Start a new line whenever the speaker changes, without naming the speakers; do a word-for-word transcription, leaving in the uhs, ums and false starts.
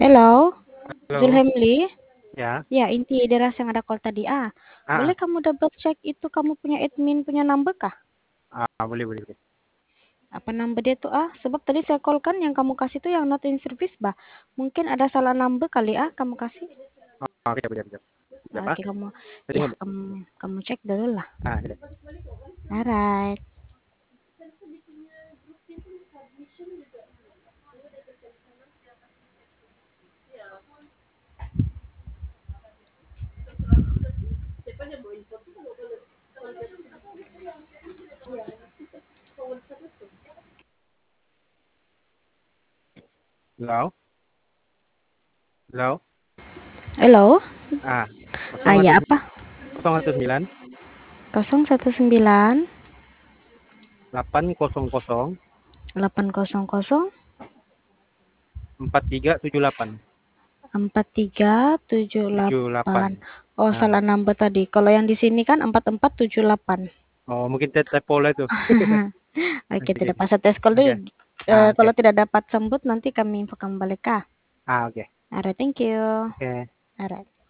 Hello,
Halo,
Zulhemli.
ya.
Ya, inti deras yang ada call tadi. Ah, boleh
Ah,
kamu double check itu kamu punya admin punya number kah?
ah, ah, boleh, boleh, boleh.
Apa number dia tuh ah? Sebab tadi saya call kan yang kamu kasih tuh yang not in service bah. Mungkin ada salah number kali ah kamu kasih.
Ah, kejap, kejap, kejap. Kejap, ah.
Oke kamu,
Saya
ya
tengok.
kamu kamu cek dulu lah.
Ah, kejap.
Alright.
Halo, halo.
Hello.
Ah,
Ah
kosong satu
ya
sembilan,
apa?
kosong satu sembilan,
Kosong satu sembilan
delapan kosong kosong,
delapan kosong kosong
empat tiga tujuh delapan,
empat tiga tujuh
tujuh delapan.
delapan. Oh
Ah,
salah number tadi. Kalau yang di sini kan empat empat tujuh delapan.
oh mungkin ty- typo lah itu.
Oke,
Oke,
tidak
oke.
apa tes call dulu.
Oke.
Eh,
Ah,
kalau
oke.
tidak dapat sambut nanti kami infokan balik kah?
Ah, oke.
Alright, thank you.
Oke.
Alright.